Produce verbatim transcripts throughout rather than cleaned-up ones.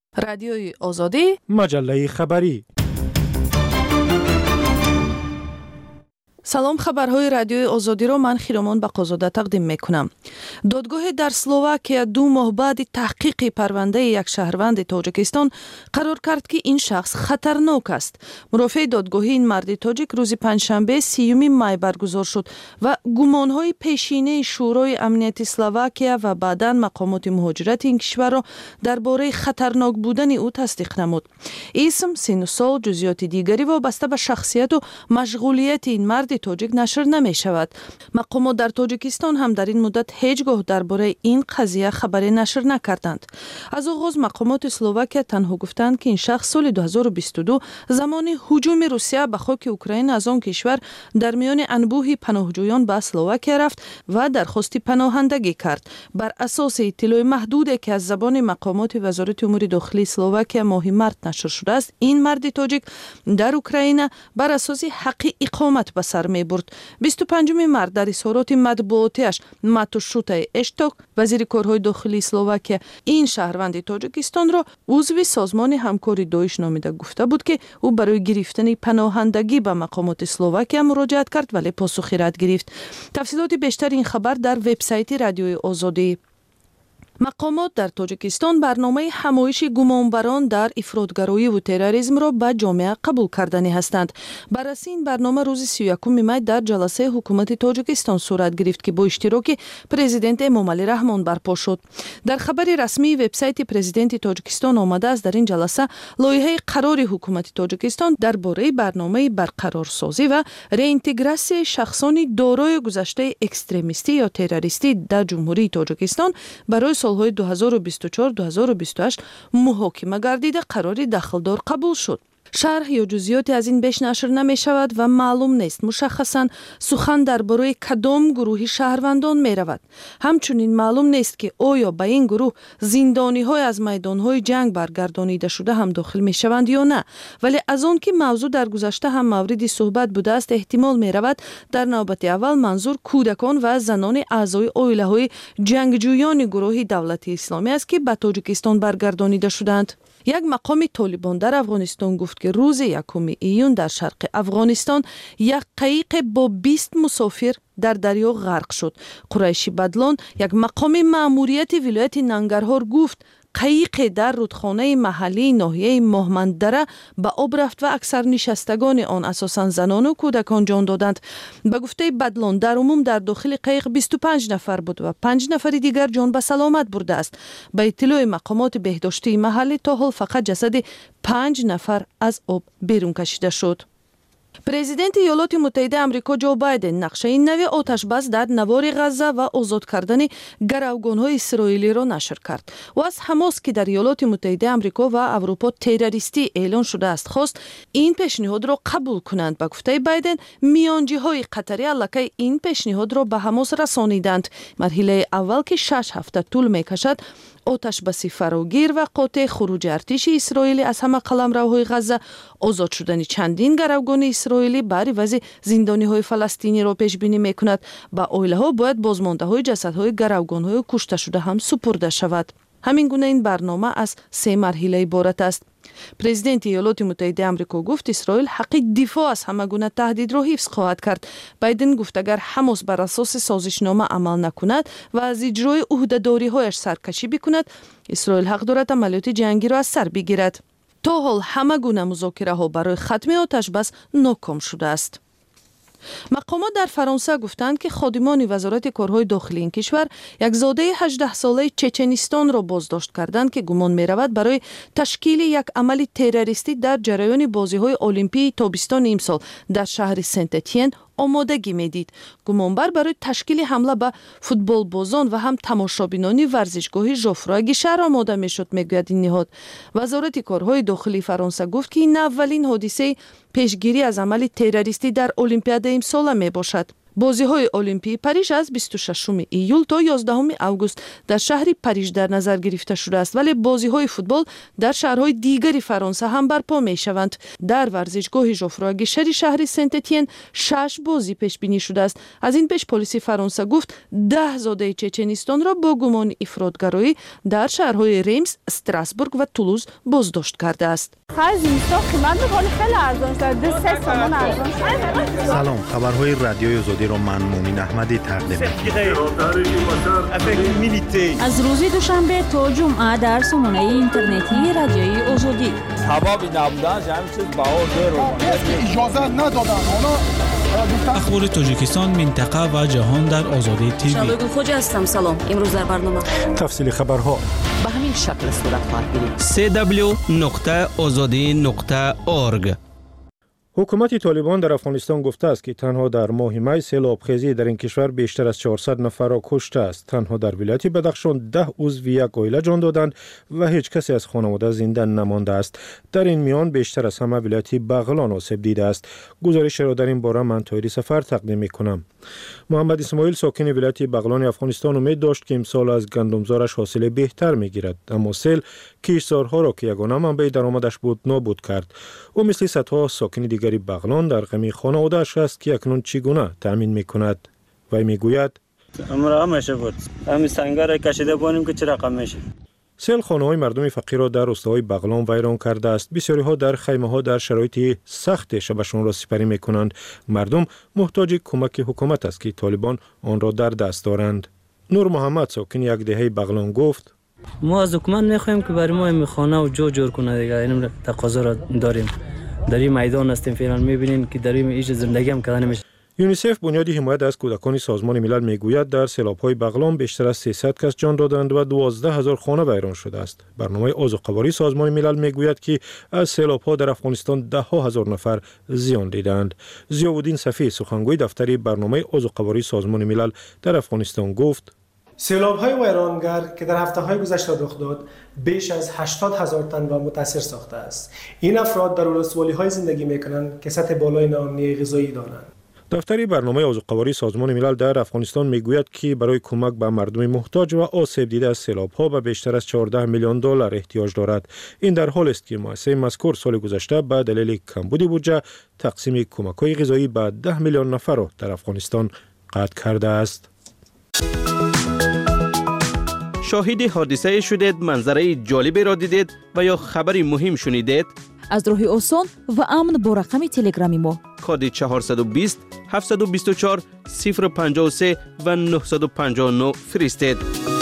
رادیوی آزادی، مجله خبری. سلام، خبرهای رادیوی آزادی رو من خیرمان بقازاده تقدیم میکنم. دادگاه در اسلواکیا دو ماه بعد تحقیق پرونده یک شهروند تاجیکستان قرار کرد که این شخص خطرناک است. مرافع دادگاهی این مرد تاجیک روز پنجشنبه سیوم می برگزار شد و گمانهای پیشینه شورای امنیت اسلواکیا و بعداً مقامات مهاجرت این کشور را درباره خطرناک بودن او تصدیق نمود. اسم، سن و سال، جزئیات دیگری وابسته به شخصیت و مشغولیت این مرد تاجیک نشر نمی شود. مقامات در تاجیکستان هم در این مدت هیچگاه درباره این قضیه خبری نشر نکردند. از آغاز مقامات اسلواکیا تنها گفتند که این شخص سال دو هزار و بیست و دو زمان هجوم روسیه به خاک اوکراین از آن کشور در میان انبوه پناهجویان به اسلواکیا رفت و درخواست پناهندگی کرد. بر اساس اطلاع محدودی که از زبان مقامات وزارت امور داخلی اسلواکیا ماه مارس نشر شده است، این مرد تاجیک در اوکراین بر اساس حق اقامت به سر می برد. بیست و پنجم مارس در اظهارات مطبوعاتیش ماتوشوتا اشتوک، وزیر کارهای داخلی اسلواکیا، این شهروند تاجیکستان را عضو سازمان همکاری داعش نامیده گفته بود که او برای گرفتن پناهندگی به مقامات اسلواکیا مراجعت کرد ولی پاسخی رد گرفت. تفصیلات بیشتر این خبر در وبسایت رادیوی آزادی. مقامات در تاجیکستان برنامه حمایش گمانبران در افراطگرایی و تروریسم را به جامعه قبول کردنی هستند. بررسی این برنامه روز سی و یکم می در جلسه حکومت تاجیکستان صورت گرفت که با اشتراک پرزیدنت امامعلی رحمان برپا شد. در خبر رسمی وبسایت پرزیدنت تاجیکستان آمده است در این جلسه لایحه قرار حکومت تاجیکستان درباره برنامه برقرارسازی و رeintegraسی شخصان دارای گذشته اکستریمیستی یا تروریستی در جمهوری تاجیکستان برای سالهای دو هزار و بیست و چهار دو هزار و بیست و هشت محاکمه گردیده قراری دخلدار قبول شد. شرح یا جزئیاتی از این بیش نشر نمی شود و معلوم نیست مشخصاً سخن درباره کدام گروهی شهروندان می رود. همچنین معلوم نیست که آیا به این گروه زندانی های از میدان های جنگ برگردانیده شده هم داخل می شوند یا نه. ولی از آن که موضوع در گذشته هم مورد صحبت بوده است احتمال می رود در نوبت اول منظور کودکان و زنان اعضای عائله های جنگجویان گروه دولت اسلامی است که به تاجیکستان برگردانیده شدند. یک مقام طالبان در افغانستان گفت که روز یکم ایون در شرق افغانستان یک قایق با بیست مسافر در دریا غرق شد. قریشی بدلان، یک مقام مأموریت ولایت ننگرهار گفت قایق در رودخانه محلی ناحیه ماهمندره به آب رفت و اکثر نشستگان آن اساساً زنان و کودکان جان دادند. به گفته بدلان در عموم در داخل قایق بیست و پنج نفر بود و پنج نفر دیگر جان به سلامت برده است. به اطلاع مقامات بهداشتی محلی تا حال فقط جسد پنج نفر از آب بیرون کشیده شد. پرزیدنت ایالات متحده آمریکا جو بایدن نقشه نوی آتش بس در نوار غزه و آزاد کردن گروگان‌های اسرائیلی را نشر کرد و از حماس که در ایالات متحده آمریکا و اروپا تروریستی اعلان شده است خواست این پیشنهاد را قبول کنند. به گفته بایدن میانجی‌های قطری الکی این پیشنهاد را به حماس رسانیدند. مرحله اول که شش هفته طول می‌کشد آتش بسی فراگیر و قاطع خروج ارتش اسرائیلی از همه قلمروهای غزه، آزاد شدن چندین گروگان اسرائیلی بر عوض زندانی‌های فلسطینی را پیش بینی می‌کند. با عائله‌ها باید بازمانده‌های جسدهای گروگان‌های کشته شده هم سپرده شود. همین گونه این برنامه از سه مرحله عبارت است. پرزیدنت ایالات متحده آمریکا گفت اسرائیل حق دفاع از همه گونه تهدید را حفظ خواهد کرد. بایدن گفت اگر حماس بر اساس سازشنامه عمل نکند و از اجرای عهده‌داری‌هایش سرکشی بکند، اسرائیل حق دارد عملیات جنگی را از سر بگیرد. تا حال همه گونه مذاکره‌ها برای ختم آتش بس ناکام شده است. مقامات در فرانسه گفتند که خادمان وزارت کارهای داخلی این کشور یک زاده هجده ساله چچنستان را بازداشت کردند که گمان می رود برای تشکیل یک عمل تروریستی در جریان بازی‌های المپیک تابستان امسال در شهر سنت اتین آمادگی میدید. گمانبر برای تشکیل حمله به فوتبال بازان و هم تماشابینان ورزشگاه ژوفرا گیشر آماده میشد میگوید این نهاد. وزارت کارهای داخلی فرانسه گفت که این اولین حادثه پیشگیری از عمل تروریستی در المپیاد امسال می باشد. بازی‌های المپیک پاریژ از بیست و ششم ایول تا یازدهم آگوست در شهر پاریژ در نظر گرفته شده است، ولی بازی‌های فوتبال در شهرهای دیگری فرانسه هم برپا می‌شوند. در ورزشگاه ژوفروا گشری شهر سنت اتین شش بازی پیش بینی شده است. از این پیش پلیس فرانسه گفت ده زاده چچنستان را با گمان افراطگرایی در شهرهای ریمز، استراسبورگ و تولوز بازداشت کرده است. سلام، خبرهای رادیوی آزادی را من مومن احمدی تقدیم می‌کنم. از روز دوشنبه تا جمعه در سامانه اینترنتی رادیوی آزادی. حبابی نبودن همین چیز باور رو اجازه ندادن. اخبار تاجیکستان، منطقه و جهان در آزادی تیوی. شالوی خوجا هستم. سلام. امروز در برنامه تفصیل خبرها به همین شکل صورت خواهد گرفت. سی دبلیو نقطه آزادی نقطه اورگ. حکومت طالبان در افغانستان گفته است که تنها در ماه می سیلابخیزی در این کشور بیشتر از چهارصد نفر را کشته است. تنها در ولایت بدخشان ده عضو یک عائله جان دادند و هیچ کسی از خانواده زنده نمانده است. در این میان بیشتر از همه ولایت بغلان آسیب دیده است. گزارش را در این باره من طاهری سفر تقدیم می‌کنم. محمد اسماعیل ساکن ولایت بغلان افغانستان امید داشت که امسال از گندمزارش حاصل بهتر می‌گیرد، اما سیل کشتزارها را که یگانه منبع درآمدش بود نابود کرد. او مثل صدها ساکن دیگری بغلان در غم خانواده‌اش است که اکنون چگونه تأمین می‌کند. وی می‌گوید امرا همیشه بود همین سنگر کشیده بونیم که چه رقم میشه. سیل خانه‌های مردم فقیر را در روستاهای بغلان ویران کرده است. بسیاری‌ها در خیمه‌ها در شرایط سخت شبشان را سپری می‌کنند. مردم محتاج کمک حکومت است که طالبان آن را در دست دارند. نور محمد ساکن یک دهه بغلان گفت ما از حکومت می‌خوایم که برای ما این خانه و جو جور کنه دیگه. این تقاضا را داریم. در این میدان هستیم فعلا می‌بینیم که در این ایش زندگی هم کردن نمیشه. یونیسف بنیاد حمایت از کودکان سازمان ملل میگوید در سیلاب‌های بغلان بیشتر از سیصد کس جان دادند و دوازده هزار خانه ویران شده است. برنامه آذوقواری سازمان ملل میگوید که از سیلاب‌ها در افغانستان ده ها هزار نفر زیان دیدند. ضیاءالدین صفی سخنگوی دفتر برنامه آذوقواری سازمان ملل در افغانستان گفت سیلاب‌های ویرانگر که در هفته‌های گذشته رخ داد بیش از هشتاد هزار تن را متاثر ساخته است. این افراد در ولسوالی‌های زندگی می‌کنند که سطح بالای ناامنی غذایی دارند. دفتر برنامه آذوقواری سازمان ملل در افغانستان میگوید که برای کمک به مردم محتاج و آسیب دیده از سیلاب‌ها به بیشتر از چهارده میلیون دلار احتیاج دارد. این در حالی است که مؤسسه مذکور سال گذشته به دلیل کمبود بودجه تقسیم کمک‌های غذایی به ده میلیون نفر را در افغانستان قطع کرده است. شاهد حادثه شدید، منظره جالبی را دیدید و یا خبری مهم شنیدید؟ از راه آسان و امن با رقم تلگرامی ما کد چهارصد و بیست هفتصد و بیست و چهار صفر پنجاه و سه و نهصد و پنجاه و نه فرستید.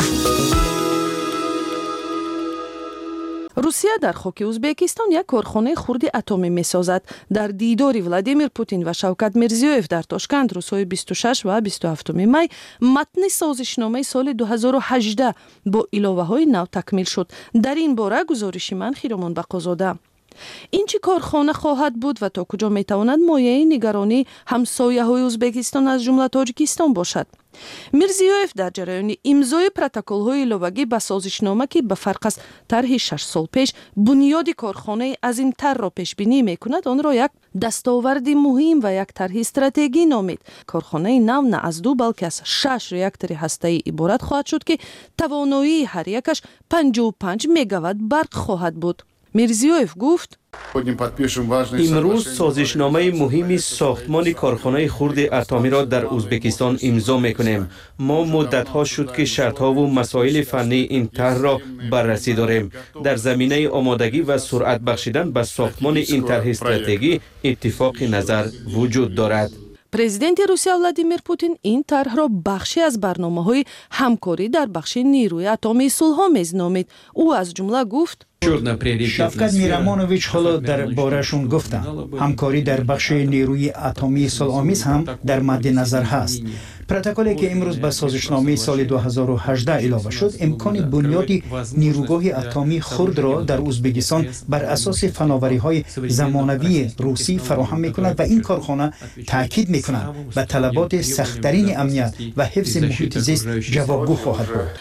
روسیه در خاک ازبکستان یک کارخانه خرد اتمی می‌سازد. در دیداری ولادیمیر پوتین و شوکت میرزیویف در تاشکند روزهای بیست و شش و بیست و هفت می متن سازشنامه سال دو هزار و هجده با علاوه‌های نو تکمیل شد. در این باره گزارش من خیرمان بقازاده. این چی کارخانه خواهد بود و تا کجا میتواند مایه نگرانی همسایه‌های ازبکستان از جمله تاجیکستان باشد؟ میرزیویف در جریان امضای پروتکل‌های علاوگی به سازشنامه که به فرق از طرح شش سال پیش بنیاد کارخانه از این طرح را پیش بینی میکند، آن را یک دستاورد مهم و یک طرح استراتژی نامید. کارخانه نو نه از دو بلکه از شش ریاکتور هسته‌ای عبارت خواهد شد که توانایی هر یکش پنجاه و پنج مگاوات برق خواهد بود. میرزیویف گفت امروز سازشنامه مهمی ساختمان کارخانه خرد اتمی را در ازبکستان امضا میکنیم. ما مدت‌ها شد که شرط‌ها و مسائل فنی این طرح را بررسی داریم. در زمینه آمادگی و سرعت بخشیدن به ساختمان این طرح استراتژی اتفاق نظر وجود دارد. پرزیدنت روسیه ولادیمیر پوتین این طرح را بخشی از برنامه‌های همکاری در بخش نیروی اتمی صلح‌آمیز نامید. او از جمله گفت شفقت میرامانویچ حالا در بارشون گفتن همکاری در بخش نیروی اتمی صلح‌آمیز هم در مد نظر هست. پروتکلی که امروز به سازشنامه سال دو هزار و هجده علاوه شد امکان بنیاد نیروگاه اتمی خرد را در ازبکستان بر اساس فناوری‌های زمانوی روسی فراهم می‌کند و این کارخانه تاکید می‌کند به طلبات سخت‌ترین امنیت و حفظ محیط زیست جوابگو خواهد بود. ولی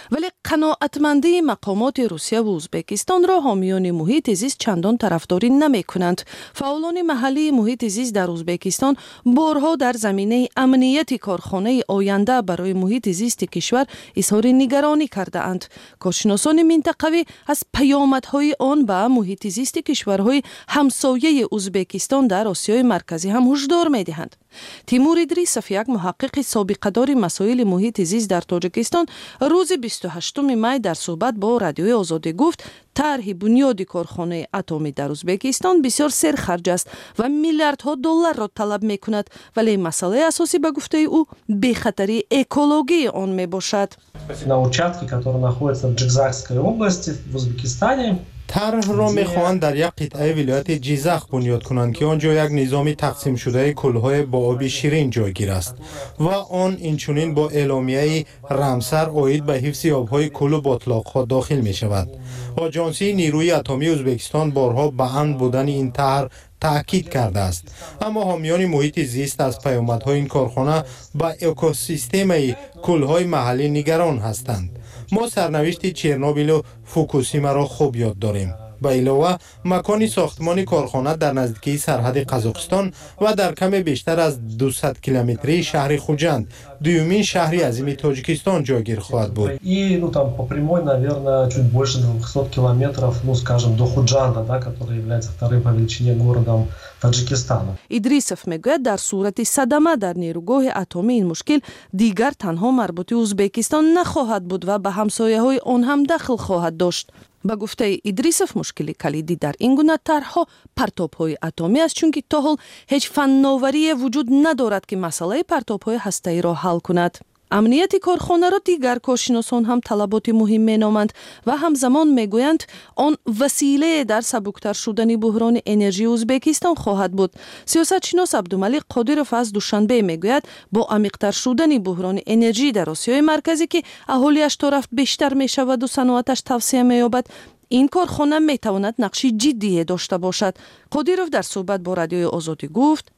قناعتمندی مقامات روسیه و ازبکستان را حامیان محیط زیست چندان طرفداری نمی‌کنند. فعالان محلی محیط زیست در ازبکستان بارها در زمینه امنیت کارخانه آینده برای محیط زیست کشور اظهار نگرانی کرده اند. کارشناسان منطقوی از پیامدهای آن به محیط زیست کشورهای همسایه ازبکستان در آسیای مرکزی هم هشدار می‌دهند. تیمور ادریسوف، یک محقق سابقه‌دار مسائل محیط زیست در تاجیکستان، روز بیست و هشتم می در صحبت با رادیوی آزادی گفت طرح بنیاد کارخانه اتمی در ازبکستان بسیار سرخرج است و میلیاردها دلار را طلب می‌کند، ولی مسئله اساسی به گفته او بی‌خطری اکولوژی آن میباشد. На участке, который находится в Джигзакской области в Узбекистане, طرح را می‌خواهند در یک قطعه ولایت جیزخ بنیاد کنند که آنجا یک نظام تقسیم شده کل‌های با آب شیرین جایگیر است و آن اینچنین با اعلامیه رامسر عاید به حفظ آب‌های کل و بطلاق‌ها داخل می‌شود. آژانسی نیروی اتمی ازبکستان بارها به آن بودن این طرح تأکید کرده است، اما حامیان محیط زیست از پیامدهای این کارخانه به اکوسیستم کل‌های محلی نگران هستند. ما سرنوشت چرنوبیل و فوکوشیما را خوب یاد داریم. به علاوه مکان ساختمان کارخانه در نزدیکی سرحد قزاقستان و در کم بیشتر از دویست کیلومتری شهر خوجند، دومین شهری عظیم تاجیکستان جایگیر خواهد بود. И ну там по прямой, наверное, чуть больше двухсот километров, ну скажем, до Худжанда, да, который является вторым по величине городом Таджикистана. ادریسوف میگوید در صورت صدمه در نیروگاه اتمی این مشکل دیگر تنها مربوط ازبکستان نخواهد بود و به همسایه‌های آن هم دخل خواهد داشت. با گفته ادریسوف مشکلی کلیدی در این گونه طرح‌ها پرتاب‌های اتمی است، چون که تا حال هیچ فناوری وجود ندارد که مسئله پرتاب‌های هسته‌ای را حل کند. امنیت کارخانه را دیگر کارشناسان هم طلبات مهم مینامند و همزمان میگویند آن وسیله در سبکتر شدن بحران انرژی ازبکستان خواهد بود. سیاستشناس عبدالملیک قادروف از دوشنبه میگوید با عمیق‌تر شدن بحران انرژی در آسیای مرکزی که اهالیش تا رفت بیشتر میشود و صنعتش توسعه مییابد، این کارخانه میتواند نقشی جدی داشته باشد. قادروف در صحبت با رادیوی آزادی گفت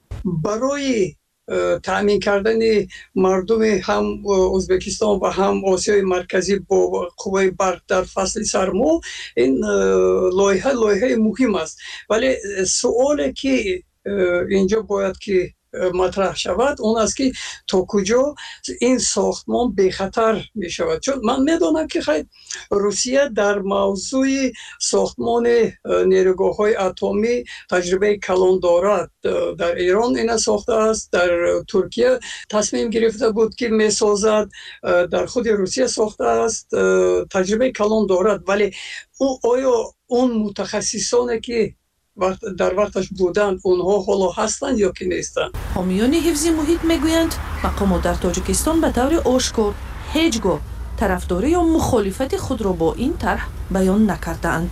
برای تامین کردن مردم هم ازبکستان و هم آسیای مرکزی با قوه برق در فصل سرما این لایحه لایحه مهم است، ولی سوالی که اینجا باید که مطرح شود اون است که تا کجا این ساختمان بی خطر می شود. چون من میدونم که خیلی روسیه در موضوع ساختمان نیروگاه های اتمی تجربه کلان دارد. در ایران این ساخته است، در ترکیه تصمیم گرفته بود که می سازد، در خود روسیه ساخته است، تجربه کلان دارد، ولی آیا اون متخصصانی که در وقتش بودند اونها حالا هستند یا که نیستند؟ حامیان حفظ محیط میگویند مقامات در تاجیکستان به طور آشکار هیچگاه طرفداری یا مخالفت خود را با این طرح بیان نکردند.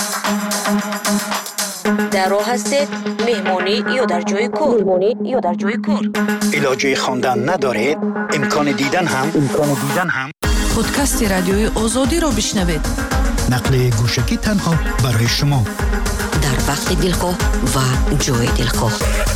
در راه هستید مهمانی یا در جای کار؟ مهمانی یا در جای کار؟ علاجه خواندن ندارید؟ امکان دیدن هم امکان دیدن هم پادکست رادیوی آزادی را بشنوید. نقل گوشکی تنها برای شما در وقت دلخواه و جای دلخواه.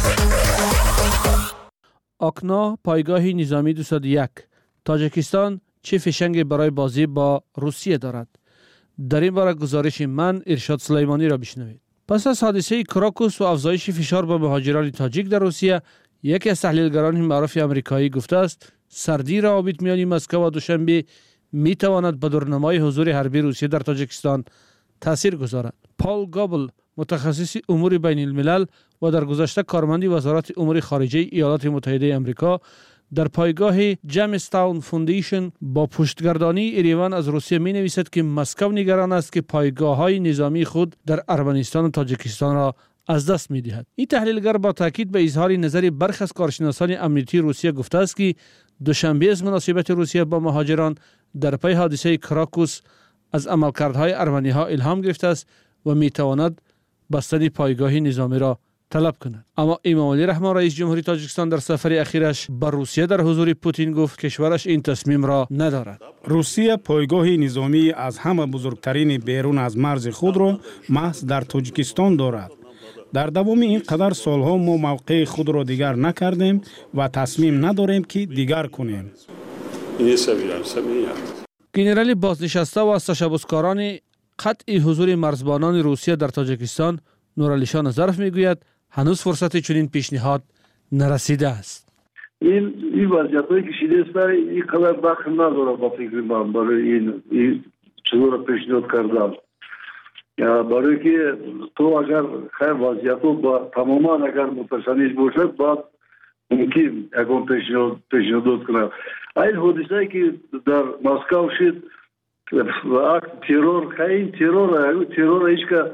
آکنا پایگاه نظامی دویست و یک. تاجیکستان چه فشنگ برای بازی با روسیه دارد؟ در این باره گزارش من ارشاد سلیمانی را بشنوید. پس از حادثه کراکوس و افزایش فشار با مهاجران تاجیک در روسیه، یکی از تحلیلگران معروف آمریکایی گفته است سردی روابط میان مسکو و دوشنبه می تواند به دورنمای حضور حربی روسیه در تاجیکستان تاثیر گذارد. پال گابل، متخصص امور بین الملل و در گذشته کارمند وزارت امور خارجه ایالات متحده آمریکا، در پایگاه جیمستاون فوندیشن با پشتگردانی ایروان از روسیه می نویسد که مسکو نگران است که پایگاه های نظامی خود در ارمنستان و تاجیکستان را از دست می دهد. این تحلیلگر با تاکید به اظهار نظر برخی از کارشناسان امنیتی روسیه گفته است که دوشنبه از مناسبت روسیه با مهاجران در پی حادثه کراکوس از عملکردهای ارمنی ها الهام گرفته است و می تواند بستن پایگاه نظامی را طلب کند. اما امامعلی رحمان رئیس جمهوری تاجیکستان در سفر اخیرش به روسیه در حضور پوتین گفت کشورش این تصمیم را ندارد. روسیه پایگاه نظامی از همه بزرگترین بیرون از مرز خود را محض در تاجیکستان دارد. در دوام این قدر سالها ما موقع خود را دیگر نکردیم و تصمیم نداریم که دیگر کنیم. گنرالی بازنشسته و تشبسکاران قطع حضور مرزبانان روسیه در تاجیکستان نورعلیشان ظرف میگوید هنوز فرصت چنین پیشنهاد نرسیده است. این این وضعیتی که شده است برای این قدر وقت نداره با فکر من برای این این چطور پیشنهاد کردم. برای که تو اگر خیر وضعیت با تماما اگر متشنج باشد بعد ممکن اگر پیشنهاد پیشنهاد کنم. این حادثه‌ای که در مسکو شد اکت ترور خیلی ترور ترور ایش که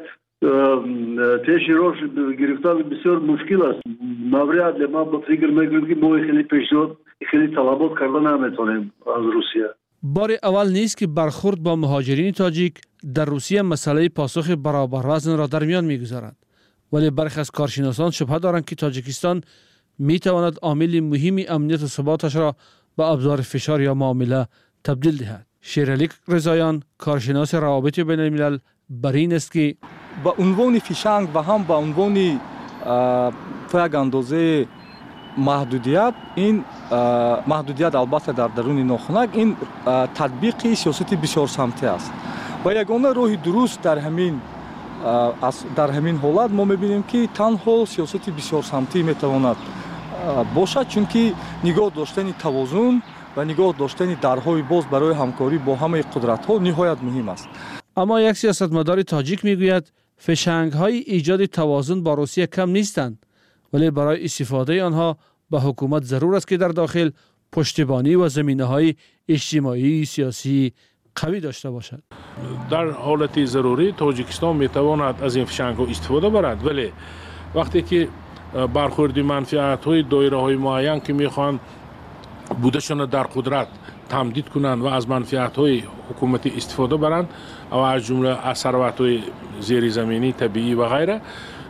تیشی روش گرفتن بسیار مشکل است. مبریاد ما با فکر میکنیم که ما خیلی پیشنهاد خیلی طلبات کردن نمیتونیم از روسیه. بار اول نیست که برخورد با مهاجرین تاجیک در روسیه مسئله پاسخ برابر وزن را در میان میگذارد، ولی برخی از کارشناسان شبهه دارند که تاجیکستان میتواند عامل مهمی امنیت و ثباتش را به ابزار فشار یا معامله تبدیل دهد. شیرعلی رضاییان کارشناس روابط بین الملل بر این است که با عنوان فیشنگ و هم با عنوان تا یک اندازه محدودیت، این محدودیت البته در درون ناخنک این تطبیق سیاست بسیار سمتی است و یگانه راه درست در همین در همین حالت ما میبینیم که تنها سیاست بسیار سمتی میتواند باشد، چون که نگاه داشتن توازن و نگاه داشتن درهای باز برای همکاری با همه قدرت‌ها نهایت مهم است. اما یک سیاستمدار تاجیک میگوید فشنگ‌های ایجاد توازن با روسیه کم نیستند، ولی برای استفاده آنها به حکومت ضرور است که در داخل پشتیبانی و زمینه‌های اجتماعی سیاسی قوی داشته باشد. در حالت ضروری تاجیکستان میتواند از این فشنگ‌ها استفاده برد، ولی وقتی که برخوردی منفعت‌های دایره‌های معین که میخوان بودشان در قدرت تمدید کنند و از منفعت‌های حکومتی استفاده برند و از جمله از ثروت‌های زیرزمینی طبیعی و غیره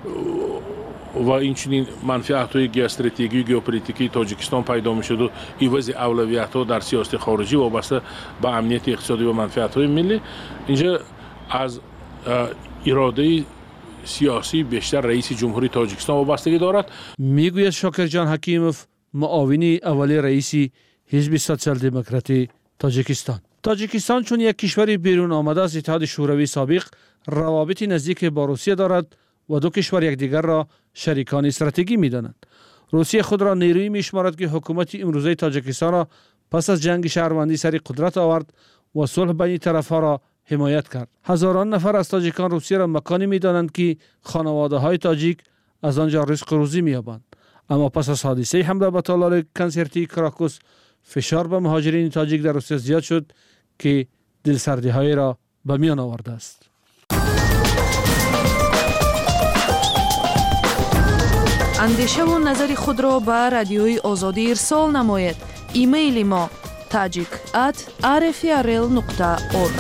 و این چنین منفعت‌های گیوستراتژیکی و ژئوپلیتیکی تاجیکستان پیدا می‌شد و عوض اولویت‌ها در سیاست خارجی وابسته به امنیت اقتصادی و منفعت‌های ملی، اینجا از اراده سیاسی بیشتر رئیس جمهوری تاجیکستان وابستگی دارد. میگوید شاکرجان حکیموف معاونی اولی رئیس حزب سوسیال دموکراتی تاجیکستان. تاجیکستان چون یک کشور بیرون آمده از اتحاد شوروی سابق روابط نزدیک با روسیه دارد و دو کشور یکدیگر را شریکان استراتژیکی می‌دانند. روسیه خود را نیرویی می‌شمارد که حکومت امروزه تاجیکستان را پس از جنگ شهروندی سر قدرت آورد و صلح بین طرف‌ها را حمایت کرد. هزاران نفر از تاجیکان روسیه را مکانی می‌دانند که خانواده‌های تاجیک از آنجا رزق روزی می‌یابند. اما پس از حادثه حمله به تالار کنسرتی کراکوس فشار به مهاجرین تاجیک در روسیه زیاد شد که دلسردی‌های را به میان آورده است. اندیشه و نظر خود را به رادیوی آزادی ارسال نماید. ایمیل ما tajik at r f r l نقطه org.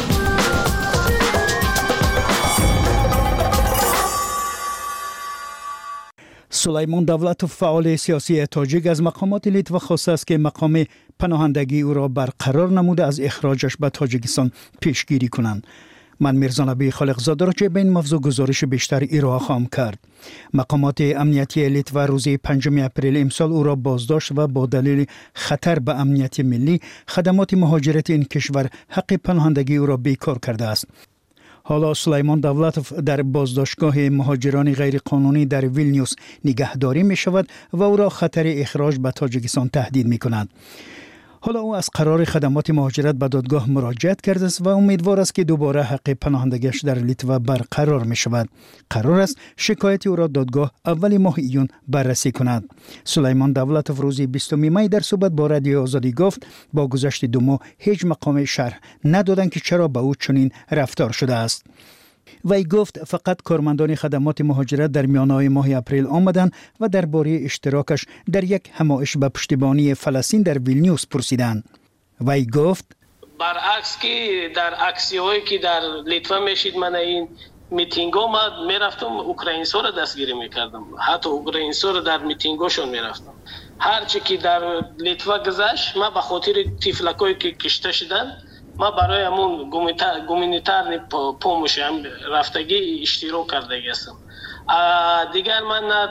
سلیمان دولتوف فعال سیاسی تاجیک از مقامات لیتوا خواسته است که مقام پناهندگی او را برقرار نموده از اخراجش به تاجیکستان پیشگیری کنند. من میرزا نبی خالقزاده را چه به این موضوع گزارش بیشتر ارائه خواهم کرد. مقامات امنیتی لیتوا روز پنجم اپریل امسال او را بازداشت و با دلیل خطر به امنیت ملی خدمات مهاجرت این کشور حق پناهندگی او را بیکار کرده است. حالا سلیمان دولتوف در بازداشتگاه مهاجران غیرقانونی در ویلنیوس نگهداری می شود و او را خطر اخراج به تاجیکستان تهدید می کند. حالا او از قرار خدمات مهاجرت به دادگاه مراجعت کرده است و امیدوار است که دوباره حق پناهندگیش در لیتوا برقرار می شود. قرار است شکایت او را دادگاه اول ماه ایون بررسی کند. سلیمان دولتوف روز بیستم می در صحبت با رادیو آزادی گفت با گذشت دو ماه هیچ مقام شرح ندادند که چرا به او چنین رفتار شده است. وی گفت فقط کارمندان خدمات مهاجرت در میانه ماه اپریل آمدند و درباره اشتراکش در یک همایش به پشتیبانی فلسطین در ویلنیوس پرسیدند. وی گفت برعکس که در عکسی هایی که در لیتوا میشید من این میتینگ ها من میرفتم اوکراینسا را دستگیری میکردم، حتی اوکراینسا را در میتینگ هاشون میرفتم. هرچی که در لیتوا گذشت من به خاطر تیفلکایی که کشته شدن ما برای همون گومینیتار پومش هم رفتگی اشتراک کرده هستم. دیگر من نه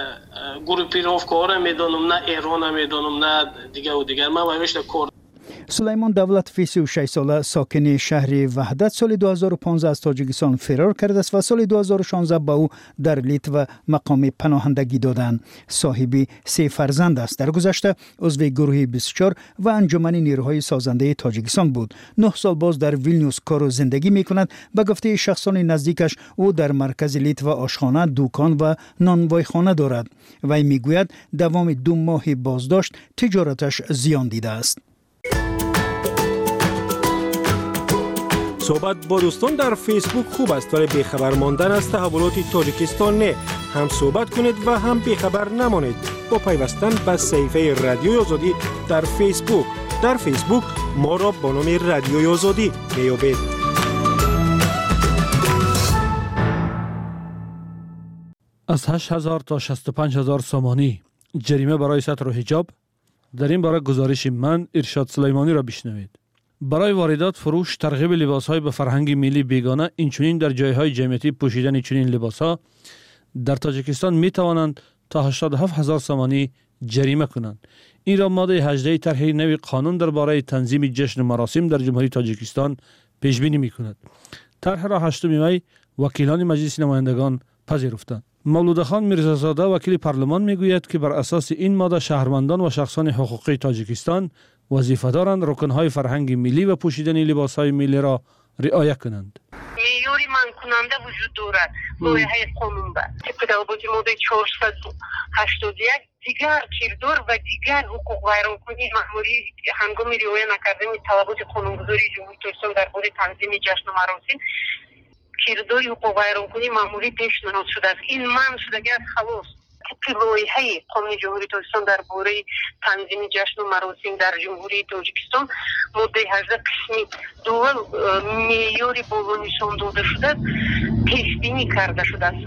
گروپیروفکا را میدونم، نه ایران میدونم، نه دیگر و دیگر. من باید کار. سلیمان دولت فی سی و شش ساله ساکن شهر وحدت سال دو هزار و پانزده از تاجیکستان فرار کرده است و سال دو هزار و شانزده به او در لیتو مقام پناهندگی دادند. صاحب سه فرزند است. در گذشته عضو گروه بیست و چهار و انجمن نیروهای سازنده تاجیکستان بود. نه سال باز در ویلنیوس کار و زندگی می کند. به گفته شخصان نزدیکش او در مرکز لیتو آشخانه، دکان و نانوایخانه دارد. وی میگوید دوام دو ماه بازداشت تجارتش زیان دیده است. صحبت با دوستان در فیسبوک خوب است ولی بیخبر ماندن از تحولات تاجیکستان نه. هم صحبت کنید و هم بیخبر نمانید با پیوستن به صفحه رادیوی آزادی در فیسبوک. در فیسبوک ما را با نام رادیوی آزادی میابید. از هشت هزار تا شصت و پنج هزار سامانی جریمه برای ستر و حجاب. در این باره گزارش من ارشاد سلیمانی را بشنوید. برای واردات، فروش، ترغیب لباس‌های به فرهنگ ملی بیگانه، اینچنین در جای‌های جمعیتی پوشیدن چنین لباس‌ها در تاجیکستان می‌توانند تا هشتاد و هفت هزار سامانی جریمه کنند. این را ماده هجده طرح نوی قانون درباره تنظیم جشن و مراسم در جمهوری تاجیکستان پیش بینی می‌کند. طرح را هشتم می وکیلان مجلس نمایندگان پذیرفتند. مولود خان میرزازاده وکیل پارلمان میگوید که بر اساس این ماده شهروندان و شخصان حقوقی تاجیکستان وظیفه دارند رکن‌های فرهنگ ملی و پوشیدن لباس‌های ملی را رعایت کنند. معیاری منع کننده وجود دارد لایحه قانون با طبق ضوابط ماده چهارصد و هشتاد و یک دیگر کردار و دیگر حقوق ویرانکنی مأموری هنگام رعایت نکردن طلبات قانونگذاری جمهوری تاجیکستان درباره تنظیم جشن و مراسم کردار حقوق ویرانکنی مأموری پیشنهاد شده است. این منع شدگی است خلاص طبق لایحه قانون جمهوری تاجیکستان درباره تنظیم جشن و مراسم در جمهوری تاجیکستان ماده هجده قسمی دول معیاری بالا نشان داده شده پیش بینی کرده شده است.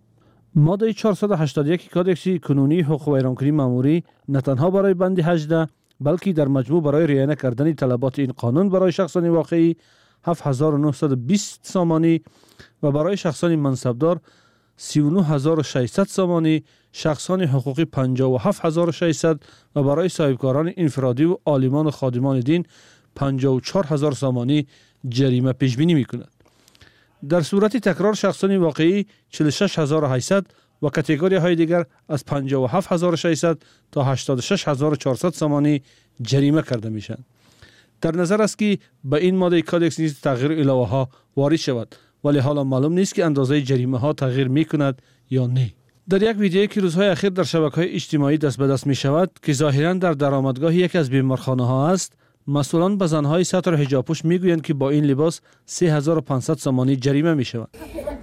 ماده چهارصد و هشتاد و یک کادکس کنونی حقوق ویرانکنی مأموری نه تنها برای بند هجده بلکه در مجموع برای رعایت کردن طلبات این قانون برای شخصان واقعی هفت هزار و نهصد و بیست سامانی و برای شخصان منصبدار سی و نه هزار و ششصد سامانی، شخصان حقوقی پنجاه و هفت هزار و ششصد و برای صاحبکاران انفرادی و عالمان و خادمان دین پنجاه و چهار هزار سامانی جریمه پیش بینی می‌کند. در صورت تکرار شخصان واقعی چهل و شش هزار و هشتصد و کاتگوری‌های دیگر از پنجاه و هفت هزار و ششصد تا هشتاد و شش هزار و چهارصد سامانی جریمه کرده میشند. در نظر است که به این ماده کادکس نیز تغییر علاوه ها وارد شود ولی حالا معلوم نیست که اندازه جریمه ها تغییر می کند یا نه. در یک ویدیویی که روزهای اخیر در شبکه‌های اجتماعی دست به دست می شود که ظاهراً در درآمدگاه یکی از بیمارخانه ها است، مسئولان به زنهای ستر و حجاب پوش می گویند که با این لباس سه هزار و پانصد سامانی جریمه می شود.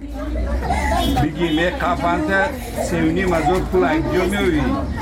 بگی می قفانت سیونی مزور پول انجا میوی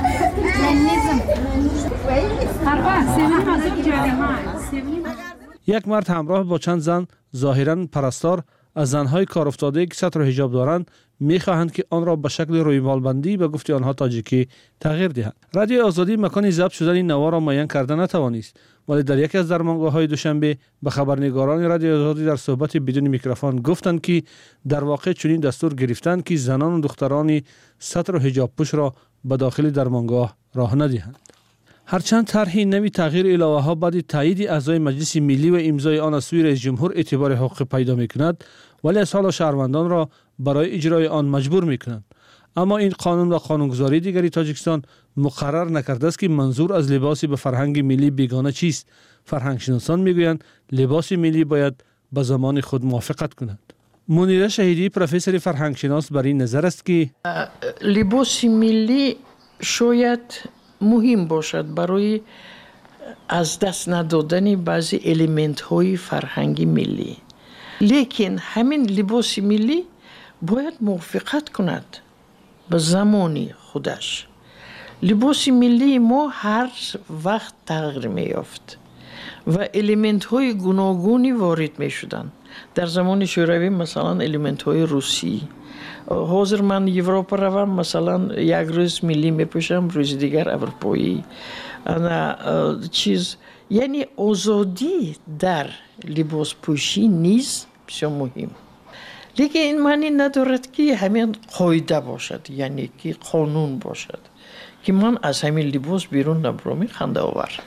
یک مرد همراه با چند زن ظاهراً پرستار از زنهای کار افتاده که ستر و حجاب دارند می‌خواهند که آن را به شکل رویمالبندی به گفته آنها تاجیکی تغییر دهند. رادیو آزادی مکان ضبط شدن این نوا را معین کرده نتوانست ولی در یکی از درمانگاه‌های دوشنبه به خبرنگاران رادیو آزادی در صحبت بدون میکروفون گفتند که در واقع چنین دستور گرفتند که زنان و دختران ستر و حجاب پوش را به داخل درمانگاه راه ندهند. هرچند طرح نوی تغییر علاوه ها بعد تایید اعضای مجلس ملی و امضای آن از سوی رئیس جمهور اعتبار حقوقی پیدا می‌کند ولی از حال شهروندان را برای اجرای آن مجبور می‌کند. اما این قانون و قانونگذاری دیگری تاجیکستان مقرر نکرده است که منظور از لباسی به فرهنگ ملی بیگانه چیست. فرهنگ شناسان میگویند لباس ملی باید به زمان خود موافقت کند. منیره شهیدی پروفسور فرهنگ شناس بر این نظر است که لباس ملی شاید مهم باشد برای از دست ندادن بعضی الیمنت های فرهنگی ملی، لیکن همین لباس ملی باید موافقت کند به زمانی خودش. لباس ملی ما هر وقت تغییر می یافت و الیمنت های گوناگونی وارد می شدن. در زمان شوروی مثلا الیمنت های روسی، حاضر من یوروپا روم مثلا یک روز ملی میپوشم روز دیگر اروپایی. انا چیز یعنی آزادی در لباس پوشی نیز بسیار مهم، لیکن این معنی ندارد که همین قاعده باشد، یعنی که قانون باشد که من از همین لباس بیرون نبرم. خنده آور.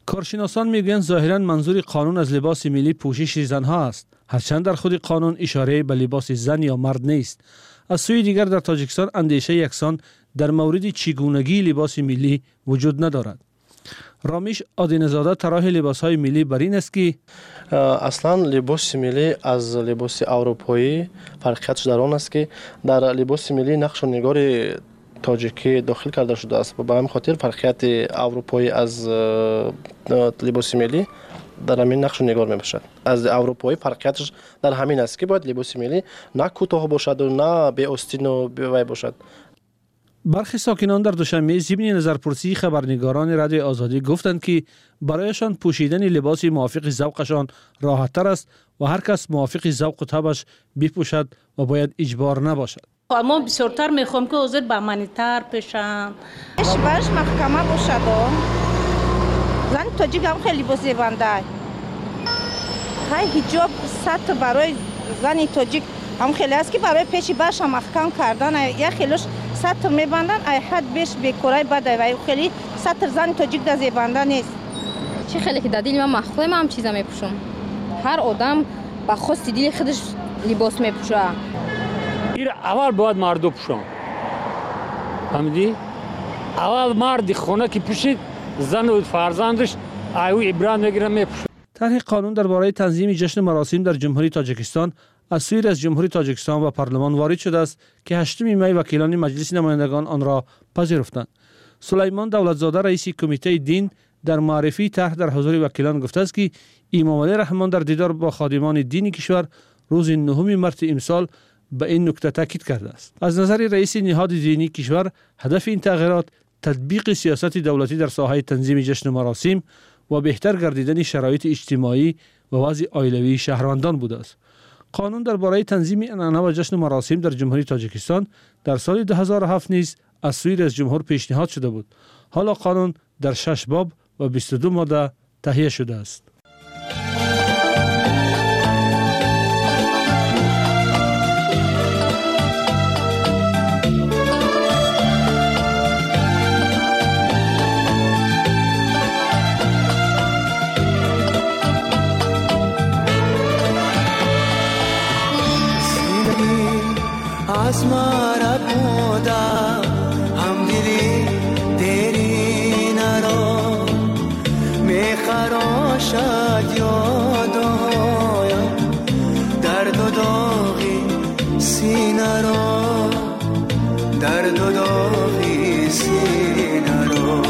کارشناسان میگویند ظاهرا منظور قانون از لباس ملی پوشش زنها است، هرچند در خود قانون اشاره به لباس زن یا مرد نیست. از سوی دیگر در تاجیکستان اندیشه یکسان در مورد چگونگی لباس ملی وجود ندارد. رامیش آدینزاده طراح لباس‌های ملی بر این است که اصلا لباس ملی از لباس اروپایی فرقیتش در آن است که در لباس ملی نقش و نگار تاجیکی داخل کرده شده است و به همین خاطر فرقیت اروپایی از لباس ملی در همین نقش و نگار می باشد. از اروپایی فرقیتش در همین است که باید لباس ملی نه کوتاه باشد و نه بی آستین و بی وی باشد. برخی ساکنان در دوشنبه ضمن نظرپرسی خبرنگاران رادیو آزادی گفتند که برایشان پوشیدن لباس موافق ذوقشان راحت تر است و هر کس موافق ذوق و طبعش بپوشد و باید اجبار نباشد. اما بسیارتر میخوام که اوزد با منیتر پیشم اش برش محکمه باشد. زن تاجیک هم خیلی لباس زیبنده. های حجاب سطح برای زن تاجیک هم خیلی است که برای پیشی برش هم محکم کردن یا خیلیش سطر میبندن ای حد بیش بیکورای بده و خیلی سطر زن تاجیک در زیبنده نیست. چه خیلی که در دل من مخفی من هم چیزا میپوشم. هر آدم با خواست دل خودش لباس میپوشه. این اول باید مردو پوشن. فهمیدی؟ اول مرد خونه که پوشید زن و فرزندش ایو عبرت میگیره میپوشه. طرح قانون درباره تنظیم جشن مراسم در جمهوری تاجیکستان از سوی رئیس جمهوری تاجیکستان و پارلمان وارد شده است که هشتم می وکیلان مجلس نمایندگان آن را پذیرفتند. سلیمان دولتزاده رئیس کمیته دین در معرفی طرح در حضور وکیلان گفته است که امام علی رحمان در دیدار با خادمان دینی کشور روز نهم مارس امسال به این نکته تاکید کرده است. از نظر رئیس نهاد دینی کشور هدف این تغییرات تطبیق سیاست دولتی در ساحه تنظیم جشن مراسم و بهتر گردیدن شرایط اجتماعی و وضع عائلوی شهروندان بوده است. قانون درباره تنظیم عنعنه و جشن مراسم در جمهوری تاجیکستان در سال دو هزار و هفت نیز از سوی رئیس جمهور پیشنهاد شده بود. حالا قانون در شش باب و بیست و دو ماده تهیه شده است. از مرا بودا هم دلی تیری نرو می خراشد یادایم درد و داغی سینه رو درد و داغی سینه رو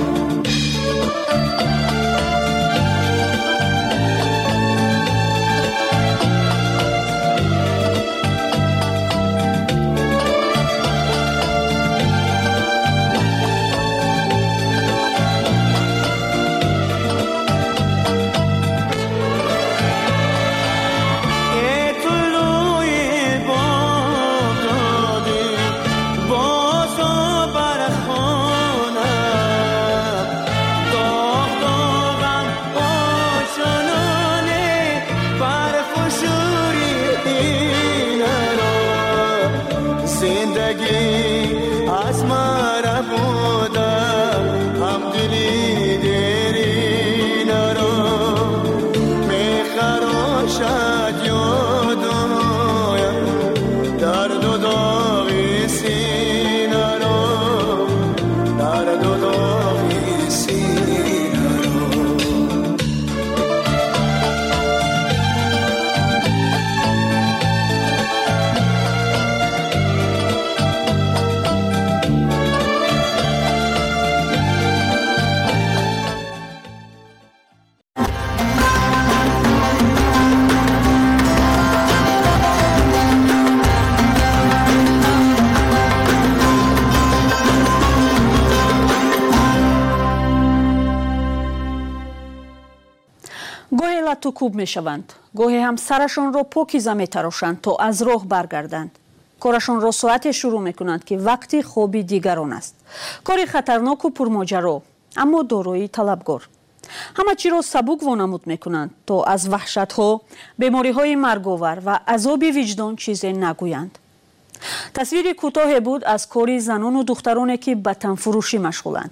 تو کوب می شوند. گاهی هم سرشان را پاکیزه می تراشند تا از راه برگردند. کارشان را ساعت شروع می کنند که وقتی خوابی دیگران است. کاری خطرناک و پرماجرا اما دارایی طلبگار. همه چی را سبک وانمود می کنند تا از وحشت ها، بیماری های مرگاور و عذاب وجدان چیزی نگویند. تصویر کوتاه بود از کاری زنان و دخترانی که به تن فروشی مشغولند.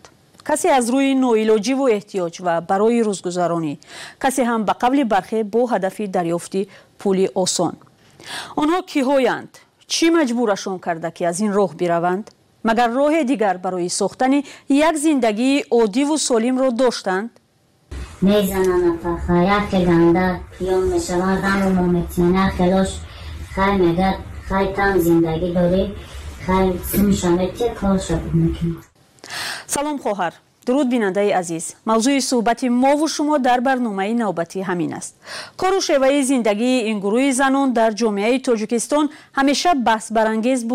کسی از روی نوعلاجی و احتیاج و برای روزگذرانی، کسی هم به قبل برخه با هدف دریافت پولی آسان. آنها کیهایند؟ چی مجبورشون کرده که از این راه بروند؟ مگر راه دیگر برای ساختن یک زندگی عادی و سالم را داشتند؟ میزنن فخایت که گنده یا میشوند اما ممتینه خلاش خیلی میگه خیلی تم زندگی داری خیلی سمیشانه چه کار شد میکنه. سلام خواهر، درود بیننده عزیز. موضوع صحبت ما و شما در برنامه نوبتی همین است. کار و شیوه زندگی این گروه زنان در جامعه تاجیکستان همیشه بحث برانگیز بود.